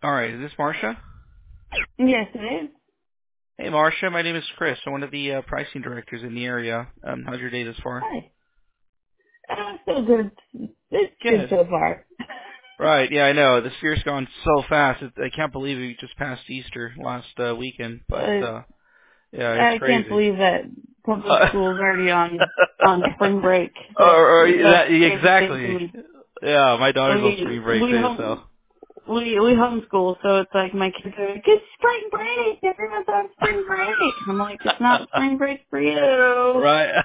All right, is this Marcia? Yes, it is. Hey, Marcia, my name is Chris. I'm one of the pricing directors in the area. How's your day this far? Hi. So good. It's good Good. so far. Right, yeah, I know. This year's gone so fast. I can't believe we just passed Easter last weekend, but yeah, it's I can't crazy. believe that public school's already on spring break. or That's that, the crazy thing to exactly. me. Yeah, my daughter's on We spring break we too, so. home we homeschool, so it's like my kids are like, it's spring break. Everyone's on spring break. I'm like, it's not spring break for you. Right.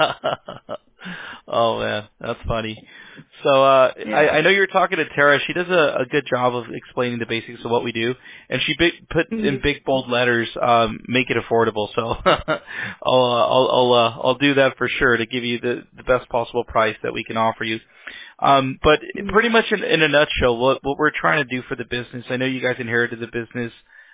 Oh man, that's funny. So I Yeah. know you're talking to Tara. She does a good job of explaining the basics of what we do, and she put in Mhm. big bold letters, make it affordable. So I'll do that for sure to give you the best possible price that we can offer you. But Mhm. pretty much in a nutshell, what we're trying to do for the business. I know you guys inherited the business,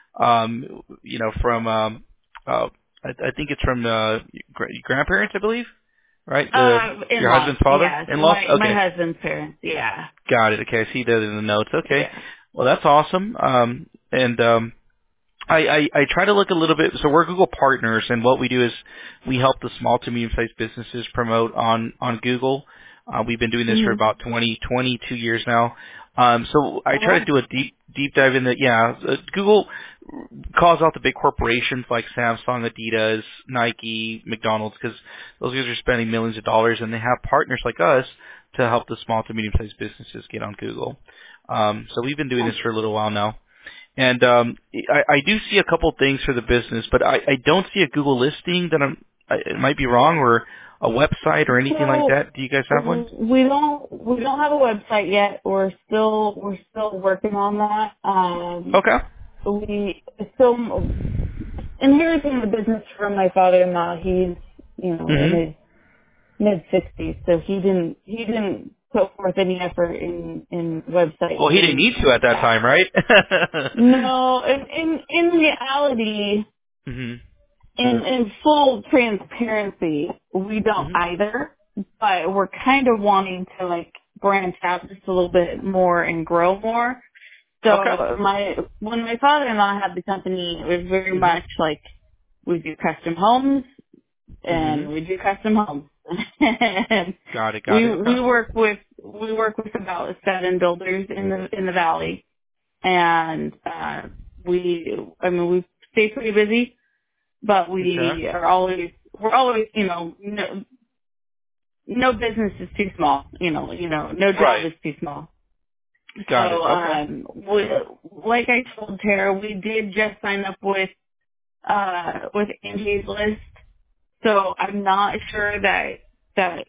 from I think it's from your grandparents, I believe, right? Your In-laws, husband's father, yes. in-laws. My Okay, husband's parents, yeah. got it. Okay, I see that in the notes. Okay, Yeah. well that's awesome. And I try to look a little bit. So we're Google partners, and what we do is we help the small to medium-sized businesses promote on Google. We've been doing this for Mhm. about 22 years now. So I Oh try to wow. do a deep dive in the Google calls out the big corporations like Samsung, Adidas, Nike, McDonald's, because those guys are spending millions of dollars, and they have partners like us to help the small to medium-sized businesses get on Google. So we've been doing this for a little while now. And I do see a couple things for the business, but I don't see a Google listing that it might be wrong, or a website or anything like So that. Do you guys have one? we don't have a website yet. We're still working on that. Okay. We so inheriting the business from my father-in-law. He's in Mhm. his mid-60s, so he didn't put forth any effort in website Well, he didn't and need to at that that. time, right? No, in reality, mhm. in full transparency, we don't Mhm. either, but we're kind of wanting to like branch out just a little bit more and grow more. Okay. So when my father-in-law had the company, it was very Mhm. much like we do custom homes and Mhm. we do custom homes. And Got it. Got we it. Okay. we work with about 7 builders in the valley, and we stay pretty busy, but Okay. we're always no business is too small, no job Right. is too small. Got it. So Okay. like I told Tara, we did just sign up with Angie's List. So I'm not sure that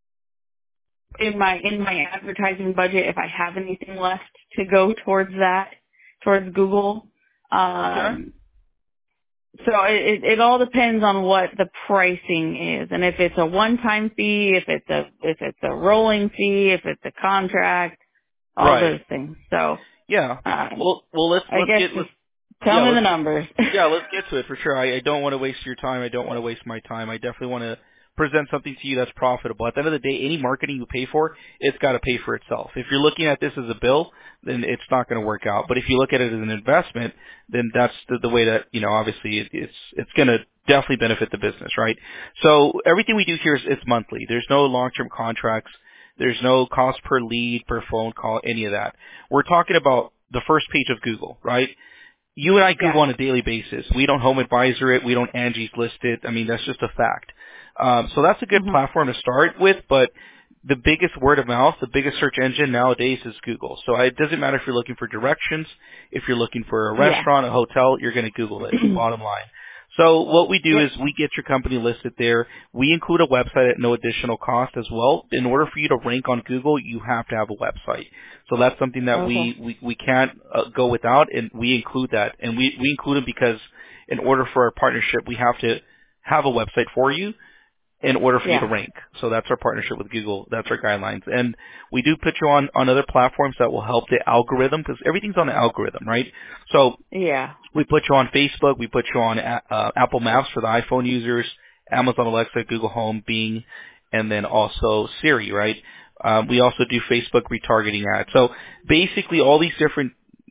in my advertising budget, if I have anything left to go towards Google. Okay. Um, so it all depends on what the pricing is, and if it's a one-time fee, if it's a rolling fee, if it's a contract, all Right. those things. So Yeah. Well, I let's guess get just let's tell yeah me let's the numbers. Yeah, let's get to it for sure. I don't want to waste your time. I don't want to waste my time. I definitely want to present something to you that's profitable. At the end of the day, any marketing you pay for, it's got to pay for itself. If you're looking at this as a bill, then it's not going to work out. But if you look at it as an investment, then that's the way that, obviously it's going to definitely benefit the business, right? So everything we do here is it's monthly. There's no long-term contracts. There's no cost per lead, per phone call, any of that. We're talking about the first page of Google, right? You and I Google Yeah. on a daily basis. We don't home advisor it. We don't Angie's list it. I mean, that's just a fact. So that's a good Mhm. platform to start with, but the biggest word of mouth, the biggest search engine nowadays is Google. So it doesn't matter if you're looking for directions, if you're looking for a Yeah. restaurant, a hotel, you're going to Google it, bottom line. So what we do is Yep. we get your company listed there. We include a website at no additional cost as well. In order for you to rank on Google, you have to have a website. So that's something that Okay. we can't go without, and we include that. And we include it because in order for our partnership, we have to have a website for you in order for you to Yeah. rank. So that's our partnership with Google. That's our guidelines. And we do put you on other platforms that will help the algorithm, because everything's on the algorithm, right? So Yeah. we put you on Facebook. We put you on Apple Maps for the iPhone users, Amazon Alexa, Google Home, Bing, and then also Siri, right? We also do Facebook retargeting ads. So basically all these different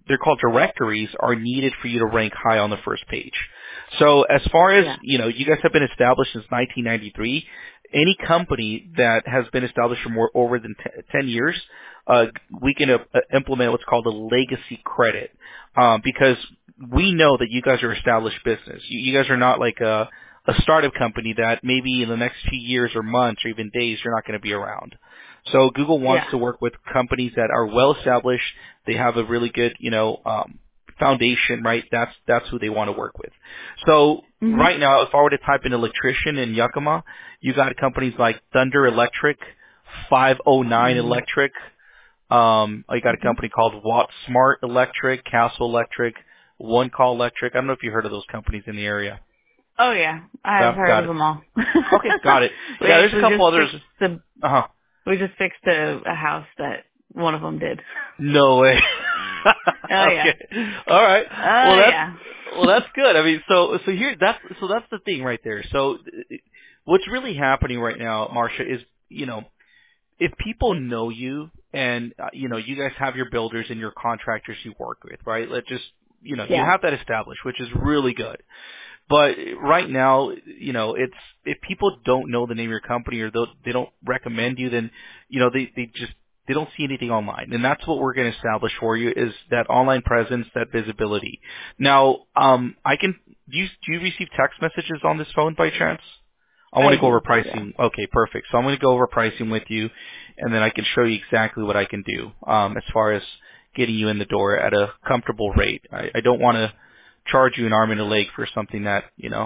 they're called directories, are needed for you to rank high on the first page. So as far as, Yeah. you guys have been established since 1993, any company that has been established for more over than 10 years, we can implement what's called a legacy credit, because we know that you guys are established business. You guys are not like a startup company that maybe in the next few years or months or even days you're not going to be around. So Google wants Yeah. to work with companies that are well established. They have a really good, foundation, right? That's who they want to work with. So Mhm. right now, if I were to type in electrician in Yakima, you got companies like Thunder Electric, 509 Mhm. Electric. You got a Mhm. company called Watt Smart Electric, Castle Electric, One Call Electric. I don't know if you heard of those companies in the area. Oh yeah, I've Yeah, heard got of it. them all. Okay, got it. we Yeah, there's a actually couple just others. fixed the Uh huh. we just fixed a house that one of them did. No way. Oh yeah. Okay. All right. Oh Well, yeah. that's good. I mean, so here that's the thing right there. So what's really happening right now, Marcia, is if people know you and you guys have your builders and your contractors you work with, right? Let's just you Yeah. have that established, which is really good. But right now, it's if people don't know the name of your company or they don't recommend you, then they don't see anything online, and that's what we're going to establish for you is that online presence, that visibility. Now, I can do you receive text messages on this phone by chance? I want I to go over do. Yeah. pricing. Okay, perfect. So I'm going to go over pricing with you, and then I can show you exactly what I can do as far as getting you in the door at a comfortable rate. I don't want to charge you an arm and a leg for something that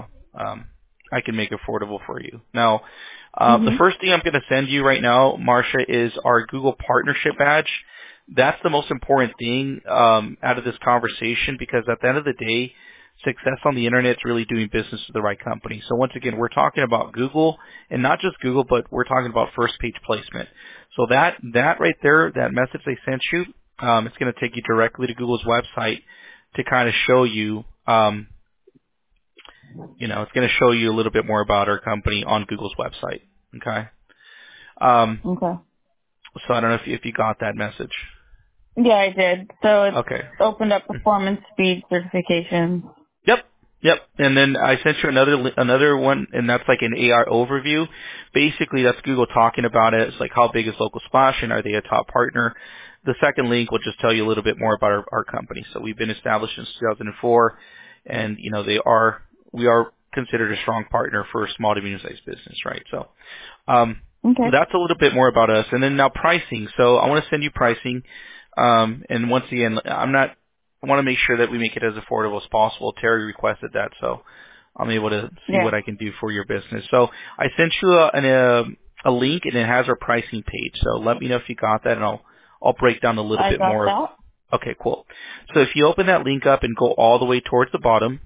I can make affordable for you. Now, the Mhm. first thing I'm going to send you right now, Marcia, is our Google partnership badge. That's the most important thing out of this conversation because at the end of the day, success on the internet is really doing business with the right company. So once again, we're talking about Google, and not just Google, but we're talking about first page placement. So that right there, that message they sent you, it's going to take you directly to Google's website to kind of show you, it's going to show you a little bit more about our company on Google's website. Okay. Um, Okay. so I don't know if you got that message. Yeah, I did. So it's Okay. opened up performance speed certification. Yep. Yep. And then I sent you another one, and that's like an AR overview. Basically, that's Google talking about it. It's like how big is Local Splash, and are they a top partner? The second link will just tell you a little bit more about our company. So we've been established since 2004, and we are considered a strong partner for small to medium-sized business, right? So Okay. that's a little bit more about us. And then now pricing. So I want to send you pricing. And once again, I want to make sure that we make it as affordable as possible. Terry requested that, so I'm able to see Yeah. what I can do for your business. So I sent you a link, and it has our pricing page. So let me know if you got that, and I'll break down a little I bit got more of. that. Okay, cool. So if you open that link up and go all the way towards the bottom,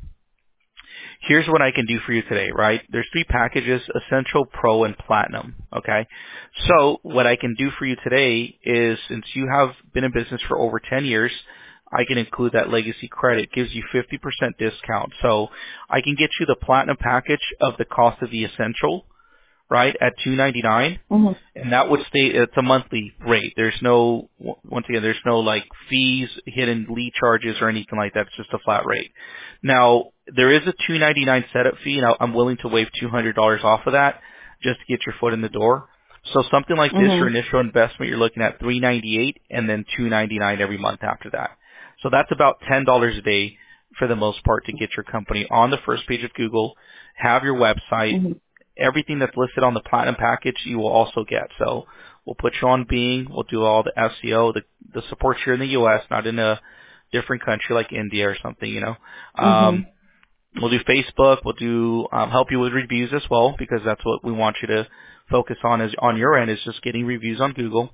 here's what I can do for you today, right? There's three packages, Essential, Pro, and Platinum, okay? So what I can do for you today is, since you have been in business for over 10 years, I can include that legacy credit. It gives you 50% discount. So I can get you the Platinum package of the cost of the Essential, right, at $299, Mhm. and that would stay. It's a monthly rate. There's no, once again, there's no like fees, hidden lead charges, or anything like that. It's just a flat rate. Now there is a $299 setup fee, and I'm willing to waive $200 off of that just to get your foot in the door. So something like this, your Mhm. initial investment, you're looking at $398, and then $299 every month after that. So that's about $10 a day for the most part to get your company on the first page of Google, have your website, Mhm. everything that's listed on the platinum package you will also get. So we'll put you on Bing. We'll do all the SEO, the support here in the U.S., not in a different country like India or something, Mhm. We'll do Facebook. We'll do help you with reviews as well because that's what we want you to focus on is on your end is just getting reviews on Google.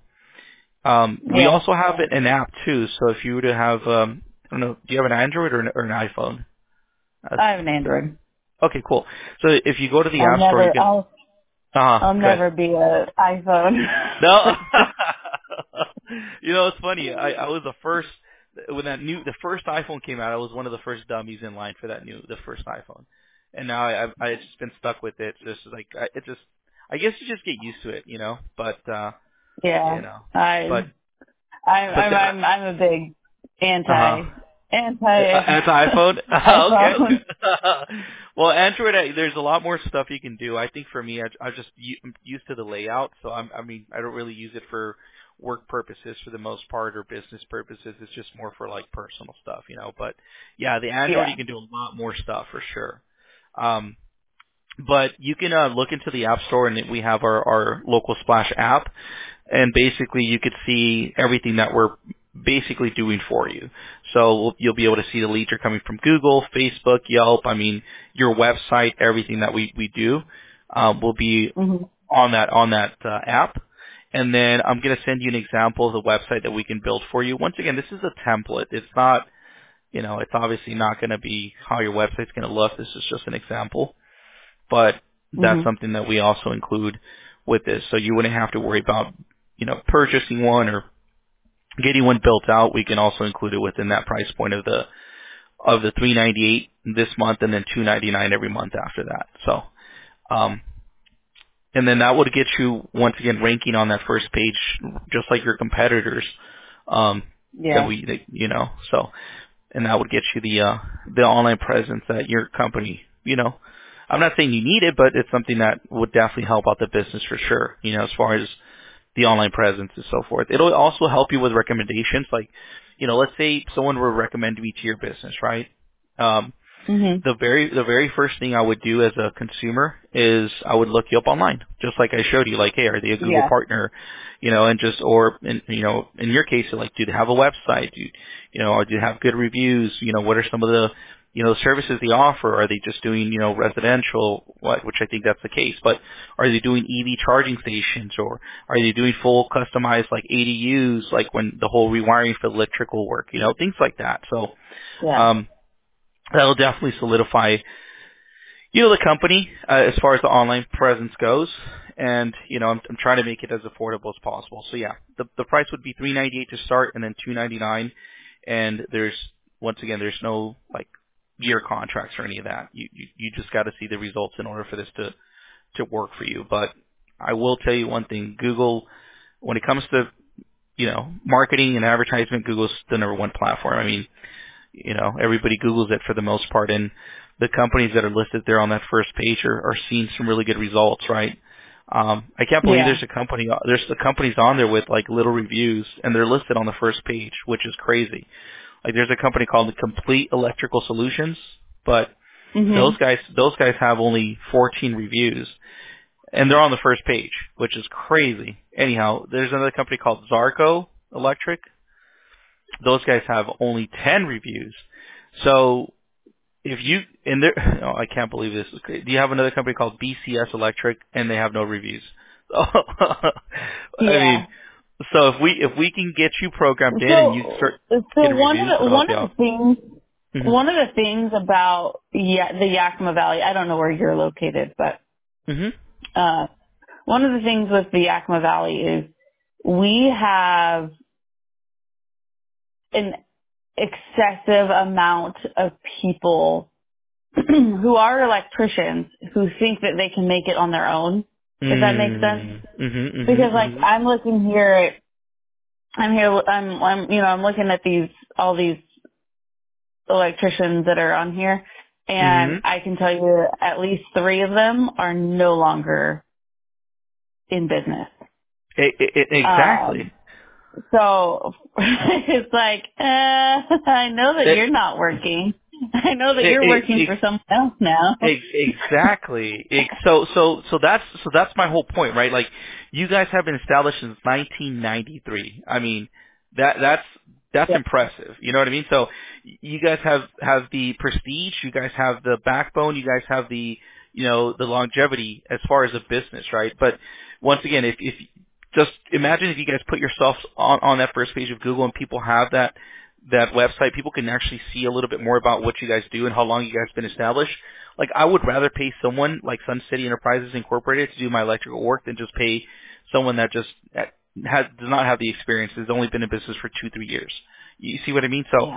We Yeah. also have an app too. So if you were to have, I don't know, do you have an Android or an iPhone? I have an Android. Okay, cool. So if you go to the I'll App Store, you never. can. I'll Good. never be a iPhone No. person. It's funny. I was the first when the first iPhone came out. I was one of the first dummies in line for the first iPhone, and now I've just been stuck with it. Just like I guess you just get used to it, But you Yeah. know, but I'm but I'm the I'm I'm a big uh huh. anti Anti-iPhone? iPhone. Okay. Well, Android, there's a lot more stuff you can do. I think for me, I'm used to the layout, so I don't really use it for work purposes for the most part or business purposes. It's just more for like personal stuff, you know. But yeah, the Android, you can do a lot more stuff for sure. But you can look into the App Store, and we have our local Splash app, and basically you could see everything that we're basically doing for you. So you'll be able to see the leads are coming from Google, Facebook, Yelp. I mean, your website, everything that we do will be on that app. And then I'm going to send you an example of the website that we can build for you. Once again, this is a template. It's not, you know, it's obviously not going to be how your website's going to look. This is just an example. But that's something that we also include with this. So you wouldn't have to worry about, you know, purchasing one or getting one built out. We can also include it within that price point of the $398 this month and then $299 every month after that. So, and then that would get you once again ranking on that first page, just like your competitors. You know, so, and that would get you the online presence that your company, you know, I'm not saying you need it, but it's something that would definitely help out the business for sure, you know, as far as the online presence and so forth. It'll also help you with recommendations. Like, you know, let's say someone were to recommend me to your business, right? The very first thing I would do as a consumer is I would look you up online, just like I showed you. Like, hey, are they a Google partner? You know, and just you know, in your case, like, do they have a website? You know, or do they have good reviews? You know, what are some of the services they offer? Are they just doing, you know, residential, which I think that's the case, but are they doing EV charging stations, or are they doing full customized like ADUs, like when the whole rewiring for electrical work, you know, things like that. So, that'll definitely solidify, you know, the company, as far as the online presence goes. And, you know, I'm trying to make it as affordable as possible. So yeah, the price would be $398 to start and then $299. And once again, there's no like year contracts or any of that. You just got to see the results in order for this to work for you. But I will tell you one thing, Google, when it comes to, you know, marketing and advertisement, Google's the number one platform. I mean, you know, everybody Googles it for the most part, and the companies that are listed there on that first page are seeing some really good results, right? I can't believe there's the companies on there with like little reviews, and they're listed on the first page, which is crazy. Like, there's a company called the Complete Electrical Solutions, but those guys have only 14 reviews, and they're on the first page, which is crazy. Anyhow, there's another company called Zarco Electric. Those guys have only 10 reviews. So if you I can't believe this is crazy. Do you have another company called BCS Electric, and they have no reviews? I mean, so if we can get you programmed in and you start getting reviews, one of the things about the Yakima Valley, I don't know where you're located, but one of the things with the Yakima Valley is we have an excessive amount of people who are electricians who think that they can make it on their own. If that makes sense. Because like I'm looking here I'm looking at all these electricians that are on here, and I can tell you at least 3 of them are no longer in business. Exactly. So it's like, I know that you're not working. I know that you're working for someone else now. Exactly. So that's my whole point, right? Like, you guys have been established since 1993. I mean, that's impressive. You know what I mean? So you guys have the prestige. You guys have the backbone. You guys have the longevity as far as a business, right? But once again, if just imagine if you guys put yourselves on that first page of Google and people have that website, people can actually see a little bit more about what you guys do and how long you guys have been established. Like, I would rather pay someone like Sun City Enterprises Incorporated to do my electrical work than just pay someone that just does not have the experience, has only been in business for 2-3 years. You see what I mean? So,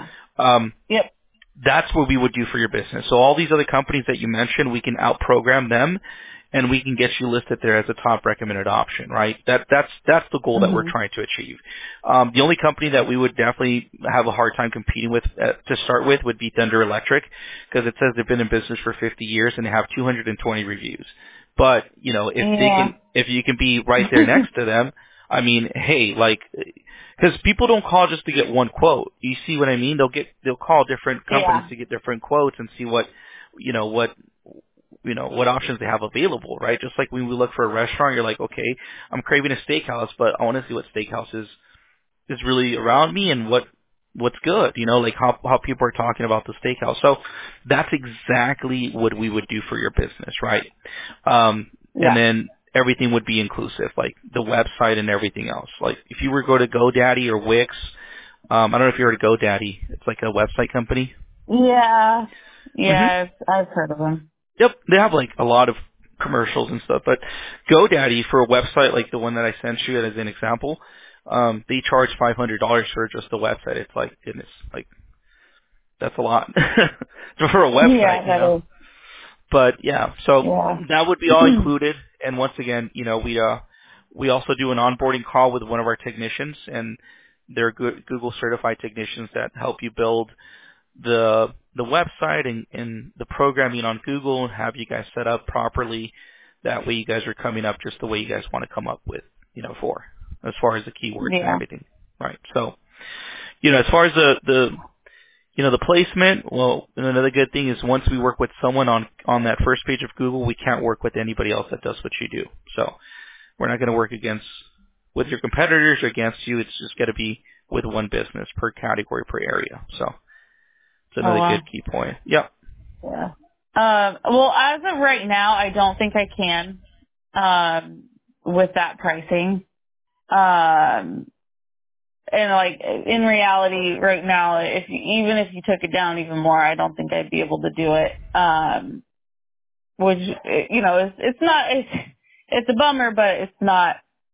that's what we would do for your business. So all these other companies that you mentioned, we can out-program them and we can get you listed there as a top recommended option, right? That's the goal that we're trying to achieve. The only company that we would definitely have a hard time competing with to start with would be Thunder Electric, because it says they've been in business for 50 years and they have 220 reviews. But if you can be right there next to them, I mean, hey, like, because people don't call just to get one quote. You see what I mean? They'll call different companies to get different quotes and see what options they have available, right? Just like when we look for a restaurant, you're like, okay, I'm craving a steakhouse, but I want to see what steakhouse is really around me and what's good, like how people are talking about the steakhouse. So that's exactly what we would do for your business, right? And then everything would be inclusive, like the website and everything else. Like if you were to go to GoDaddy or Wix, I don't know if you heard of GoDaddy. It's like a website company. Yeah, I've heard of them. Yep, they have like a lot of commercials and stuff. But GoDaddy, for a website like the one that I sent you as an example, they charge $500 for just the website. It's like, goodness, like that's a lot for a website. Yeah, that is. But yeah, so that would be all included. And once again, we also do an onboarding call with one of our technicians, and they're Google certified technicians that help you build the website and the programming on Google and have you guys set up properly. That way you guys are coming up just the way you guys want to come up with, for as far as the keywords and everything. Right. So, as far as the placement, well, another good thing is once we work with someone on that first page of Google, we can't work with anybody else that does what you do. So we're not going to work with your competitors or against you. It's just got to be with one business per category, per area. So it's another good key point. Yep. Yeah. Well, as of right now, I don't think I can, with that pricing. And like in reality, right now, even if you took it down even more, I don't think I'd be able to do it. Which it's a bummer, but it's not.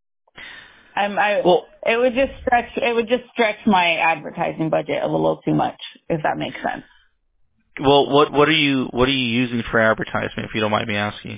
It would just stretch my advertising budget a little too much, if that makes sense. Well, what are you using for advertisement, if you don't mind me asking?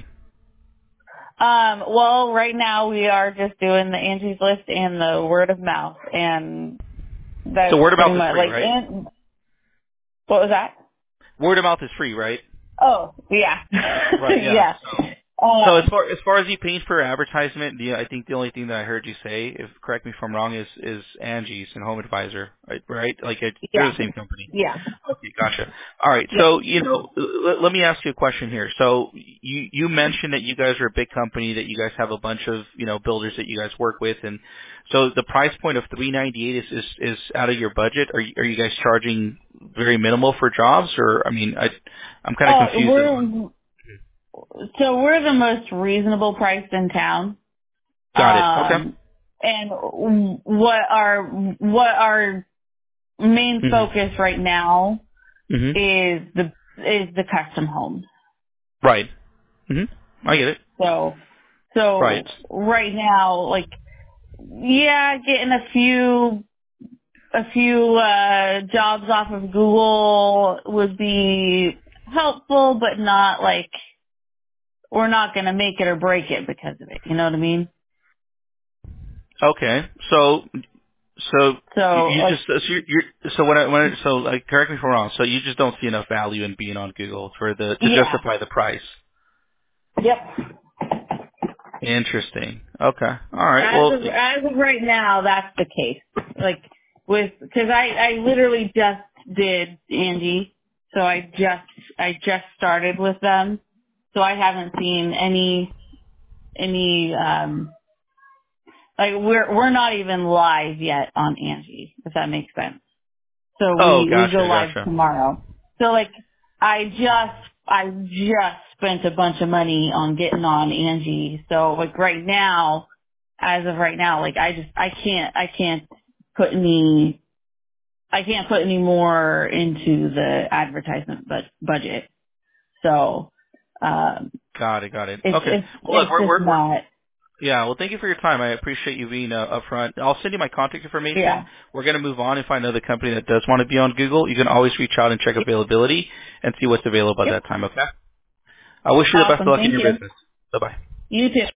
Well, right now we are just doing the Angie's List and the word of mouth, and that's so word of mouth is free, right? What was that? Word of mouth is free, right? Oh, yeah. Right, yeah. Yeah. So as far as you paying for advertisement, I think the only thing that I heard you say, if correct me if I'm wrong, is Angie's and Home Advisor, right? Like they're the same company. Yeah. Okay, gotcha. All right. Yeah. So let me ask you a question here. So you mentioned that you guys are a big company, that you guys have a bunch of builders that you guys work with, and so the price point of $398 is out of your budget. Are you guys charging very minimal for jobs, or I'm kind of confused. So we're the most reasonable price in town. Got it. Okay. And what our main focus right now is the custom homes. Right. I get it. So right now, like, getting a few jobs off of Google would be helpful, but not like we're not going to make it or break it because of it. You know what I mean? Okay. So correct me if I'm wrong. So you just don't see enough value in being on Google to justify the price. Yep. Interesting. Okay. All right. As of right now, that's the case. Like because I literally just did Angie, so I just started with them, so I haven't seen any like we're not even live yet on Angie, if that makes sense. So we go live tomorrow. So like I just spent a bunch of money on getting on Angie. So like as of right now, like I can't put any more into the advertisement budget. So got it. Okay. We're not. Yeah, well, thank you for your time. I appreciate you being upfront. I'll send you my contact information. Yeah. We're going to move on. If I know the company that does want to be on Google, you can always reach out and check availability and see what's available at that time, okay? I wish you the best of luck in your business. Bye-bye. You too.